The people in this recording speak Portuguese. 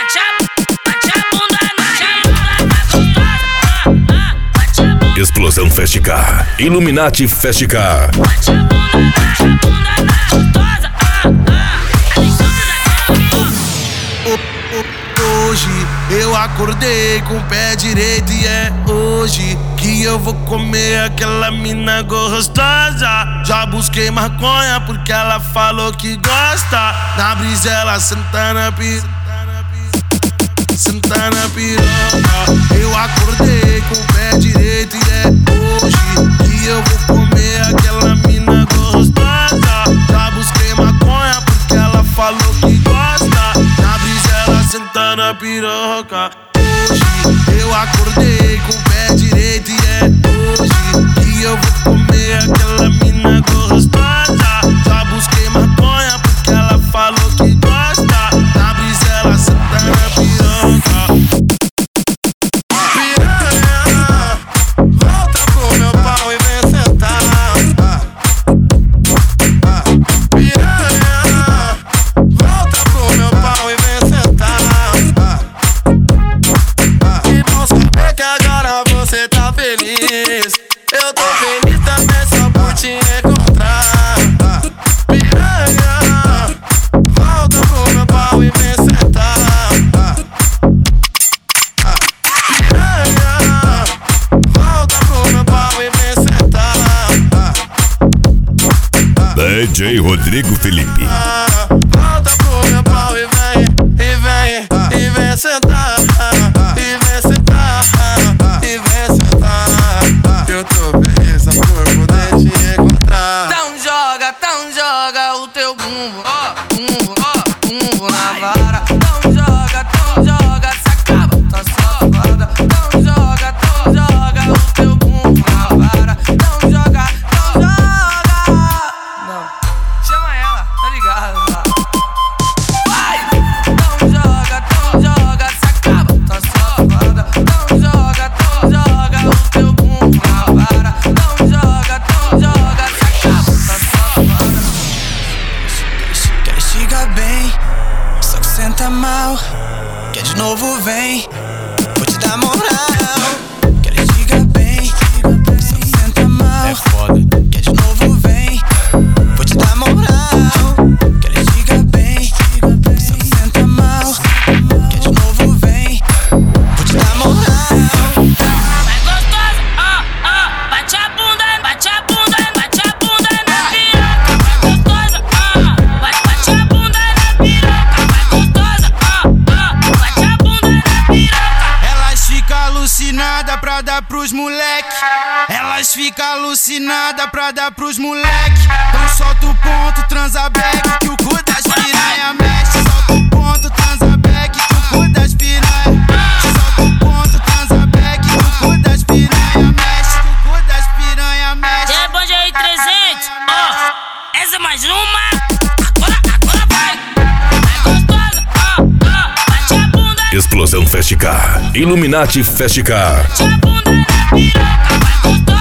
Explosão Fast Car, Illuminati Fast Car. Hoje eu acordei com o pé direito e é hoje que eu vou comer aquela mina gostosa. Já busquei maconha porque ela falou que gosta. Na brisa ela senta na piroca. Eu acordei com o pé direito e é hoje que eu vou comer aquela mina gostosa. Já busquei maconha porque ela falou que gosta. Na brisa ela senta na piroca. Hoje eu acordei com o pé direito e é hoje que eu vou comer aquela mina gostosa. Já busquei maconha porque ela falou que gosta. Na brisa ela senta na piroca. Eu tô feliz também só por te encontrar. Piranha, volta pro meu pau e vem sentar. Piranha, volta pro meu pau e vem sentar. DJ Rodrigo Felipe. Volta pro meu pau e vem sentar. E vem sentar. E vem sentar. Eu tô feliz só por poder te encontrar. Então joga o teu bumbo, bumbo na vara. Então joga, se acaba, tá safada. Então joga o teu bumbo na vara. Então joga. Não, chama ela, tá ligado? Vai! Então joga, se acaba, tá safada. Então joga o teu bumbo na vara. Então joga, se acaba, tá safada. Quer esticar bem, só que senta mal. Quer de novo, vem, vou te dar moral. Quer esticar bem, só que senta mal. É foda. Quer de novo, vem, vou te dar moral. Quer esticar bem, só que senta mal. Quer de novo, vem, vou te dar moral. Vai gostosa, bate a bunda na piroca. Vai gostosa, bate a bunda na piroca. Vai gostosa, bate a bunda na piroca. Elas ficam alucinadas pra dar pros moleque. Elas ficam alucinadas pra dar pros moleque. Então solta o ponto, transa back, que o cu das piranha mexe. Solta o ponto, transa back, que o cu das piranha. Solta o ponto, transa back, que o cu das piranha mexe. Que o cu das piranha mexe. Responde aí 300, essa é mais uma. Agora vai. Vai gostosa, bate a bunda. Explosão Fast Car, Illuminati Fast Car. Bate a bunda na piroca. Vai gostosa.